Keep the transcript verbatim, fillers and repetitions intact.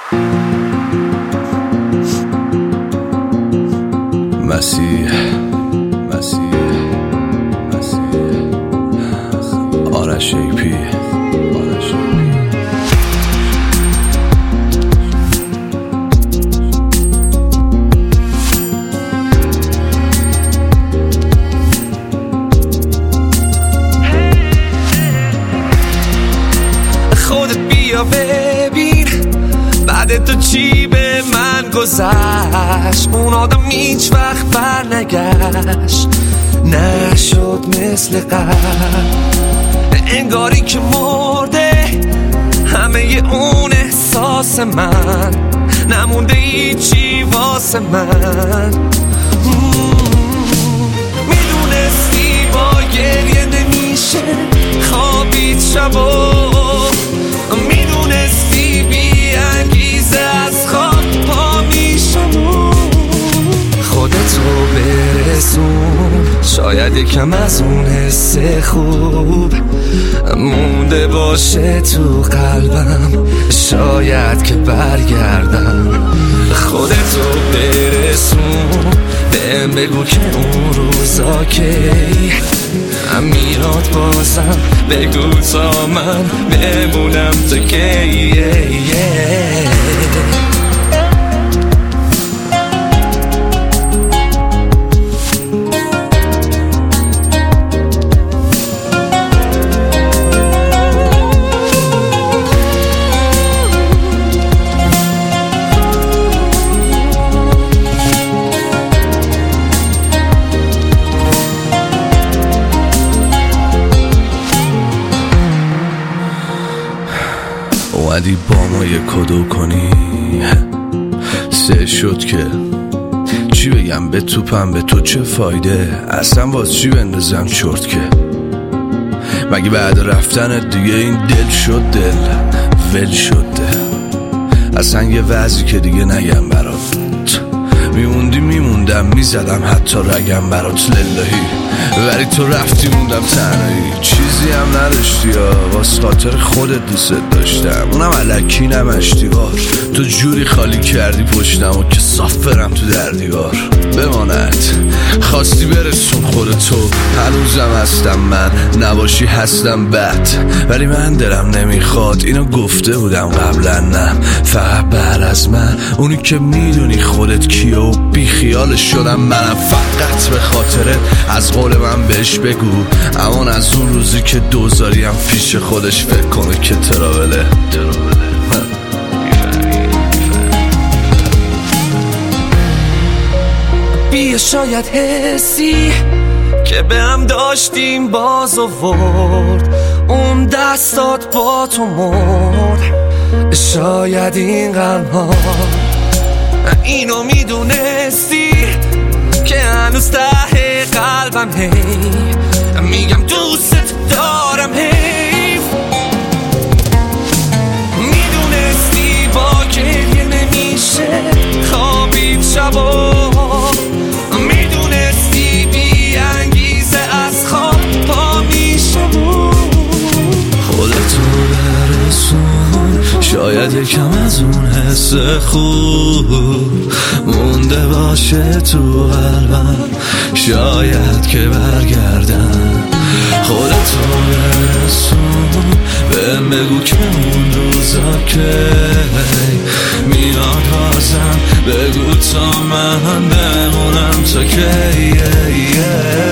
مسیح مسیح مسیح آرش ای پی آرش ای پی خودت بیا ببین بعد تو چی به من گذشت. اون آدم هیچ وقت بر نگشت، نشد مثل قبل، انگاری که مرده همه اون احساس من، نمونده هیچی واسه من. میدونستی با گریه نمیشه خوابید شبا، میدونستی بی انگیزه از خواب پا میشم. خودتو برسون، شاید یکم از اون حس خوب مونده باشه تو قلبم، شاید که برگردم. خودتو برسون، بهم بگو که اون روزا کی میاد بازم، بگو تا من بمونم تا کی. اومدی با ما یه کدو کنی، سه شد که چی بگم به توپم، به تو چه فایده، اصلا باز چی بندازم چرت که. مگه بعد رفتنت دیگه این دل شد دل ول شد دل، اصلا یه وضعی که دیگه نگم برات، میموندی میموندم میزدم حتی رگم برات للهی، ولی تو رفتی موندم تنهایی، چیزی هم نداشتی یا واسه خاطر خودت دوست داشتم، اونم الکی نمشتیوار، تو جوری خالی کردی پشتم و که صاف برم تو در دیوار. بماند خواستی برسون خودتو، هنوزم هستم من، نباشی هستم بد، ولی من دلم نمیخواد، اینو گفته بودم قبلا، نه فقط بعد از من اونی که میدونی خودت کیه و بی خیالش شدم منم، فقط به خاطرت از قول من بهش بگو، امان از اون روزی که دوزاریم پیش خودش فکر کنه که تراوله بیا شاید حسی که به هم داشتیم باز آورد، اون دستات با تو مرد، شاید این غم ها اینو میدونستی که هنوز ته قلبم هی میگم دوست دارم، هی میدونستی با گریه نمیشه خوابید شبا، میدونستی بی انگیزه از خواب پا میشم. خودتو برسون، شاید یکم از اون حس خوب مونده باشه تو قلبم، شاید که برگردم. خودتو برسون، بهم بگو که اون روزا که میاد بازم، بگو تا من بمونم تا کی.